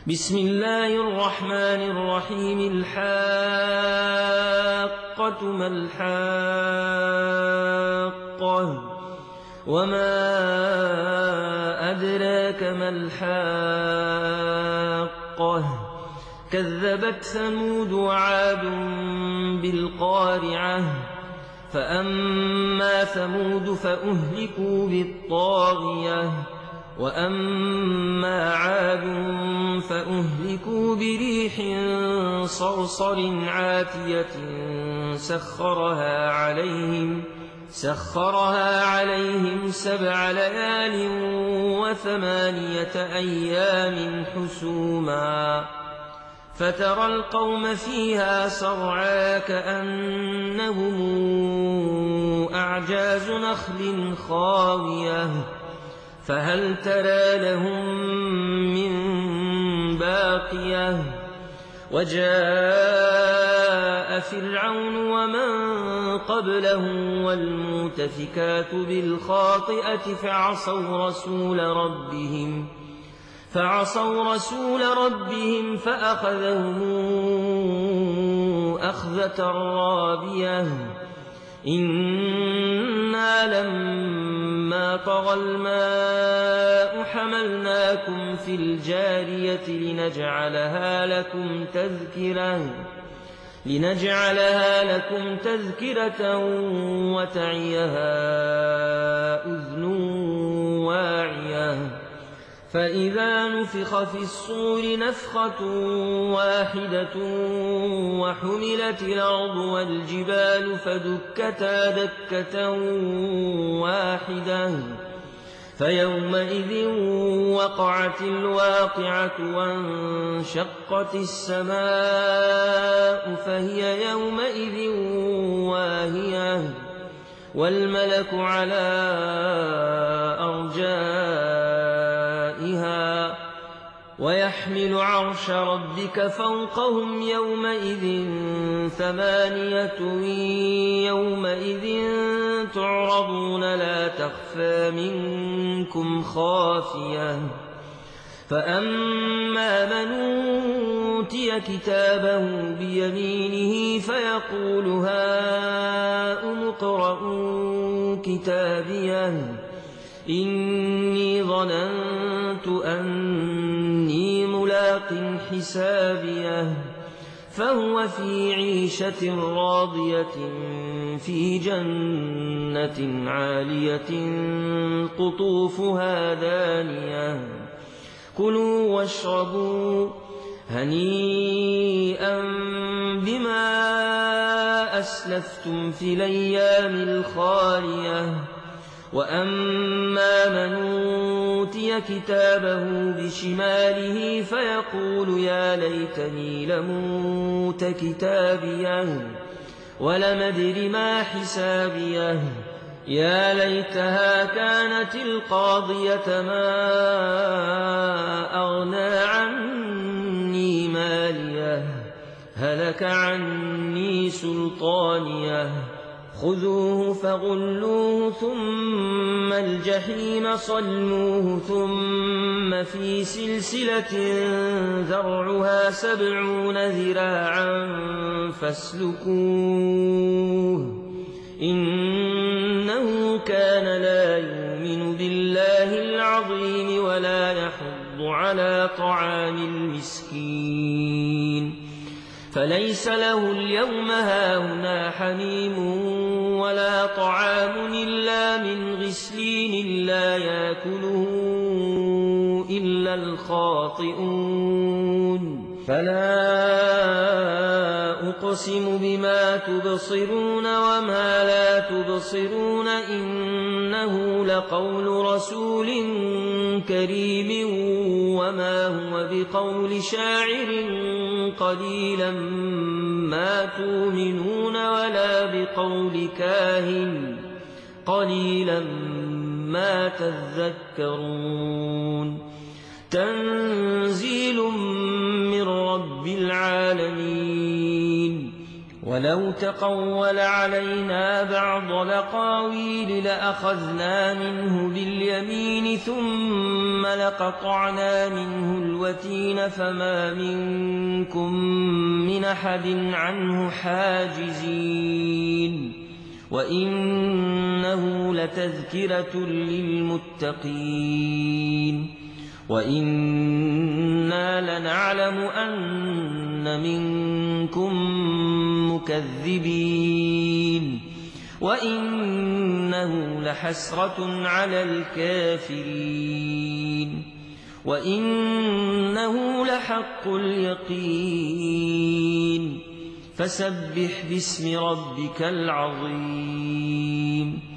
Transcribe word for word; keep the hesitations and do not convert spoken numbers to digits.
بسم الله الرحمن الرحيم. الحاقة ما الحاقة وما أدراك ما الحاقة كذبت ثمود وعاد بالقارعة فأما ثمود فأهلكوا بالطاغية وأما عاد فأهلكوا بريح صرصر عاتية سخرها عليهم سخرها عليهم سبع ليال وثمانية أيام حسوما فترى القوم فيها صرعا كأنهم أعجاز نخل خاوية فهل ترى لهم من باقية وجاء فرعون ومن قبله والمؤتفكات بالخاطئة فعصوا رسول ربهم فعصوا رسول ربهم فأخذهم أخذة رابية إنا لما طغى الماء حملناكم في الجارية لنجعلها لكم تذكرة لنجعلها لكم تذكرة وتعيها أذن واعية فإذا نفخ في الصور نفخة واحدة وحملت الأرض والجبال فدكتا دكة واحدة فيومئذ وقعت الواقعة وانشقت السماء فهي يومئذ واهية والملك على أرجائها ويحمل عرش ربك فوقهم يومئذ ثمانية يومئذ تعرضون لا تخفى منكم خافية فأما من أوتي كتابه بيمينه فيقول هاؤم اقرءوا كتابيه إني ظننت أني ملاق حسابيه فهو في عيشة راضية في جنة عالية قطوفها دانية كلوا واشربوا هنيئا بما أسلفتم في الأيام الخالية وأما من أوتي كتابه بشماله فيقول يا ليتني لموت كتابيه ولم أدر ما حسابيه يا ليتها كانت القاضية ما أغنى عني ماليه هلك عني سلطانيه خذوه فغلوه ثم الجحيم صلوه ثم في سلسلة ذرعها سبعون ذراعا فاسلكوه إنه كان لا يؤمن بالله العظيم ولا يحض على طعام المسكين فليس له اليوم هاهنا حميم ولا طعام إلا من غسلين لا يأكله إلا الخاطئون فلا أقسم بما تبصرون وما لا تبصرون إنه لقول رسول كريم وما هو بقول شاعر قليلا ما تؤمنون ولا بقول كاهن قليلا ما تذكرون تنزيل من رب العالمين وَلَوْ تَقَوَّلَ عَلَيْنَا بَعْضَ الْأَقَاوِيلِ لَأَخَذْنَا مِنْهُ بِالْيَمِينِ ثُمَّ لَقَطَعْنَا مِنْهُ الْوَتِينَ فَمَا مِنكُم مِّنْ أَحَدٍ عَنْهُ حَاجِزِينَ وَإِنَّهُ لَتَذْكِرَةٌ لِّلْمُتَّقِينَ وَإِنَّا لَنَعْلَمُ أَنَّ مِنكُم مُّكَذِّبِينَ وَإِنَّهُ لَحَسْرَةٌ عَلَى الْكَافِرِينَ وَإِنَّهُ لَحَقُّ الْيَقِينِ فَسَبِّحْ بِاسْمِ رَبِّكَ الْعَظِيمِ